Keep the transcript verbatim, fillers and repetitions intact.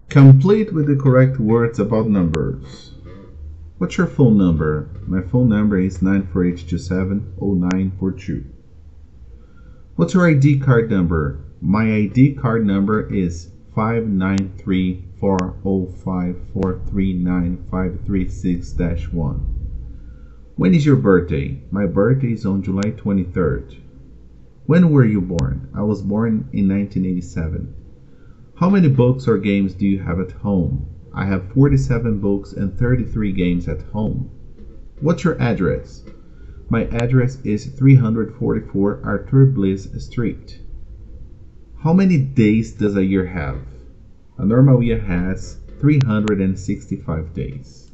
Complete with the correct words about numbers. What's your phone number? My phone number is nine four eight two seven zero nine four two. What's your I D card number? My I D card number is five nine three four zero five four three nine five three six one. When is your birthday? My birthday is on July twenty-third. When were you born? I was born in nineteen eighty-seven. How many books or games do you have at home? I have forty-seven books and thirty-three games at home. What's your address? My address is three forty-four Arthur Bliss Street. How many days does a year have? A normal year has three hundred sixty-five days.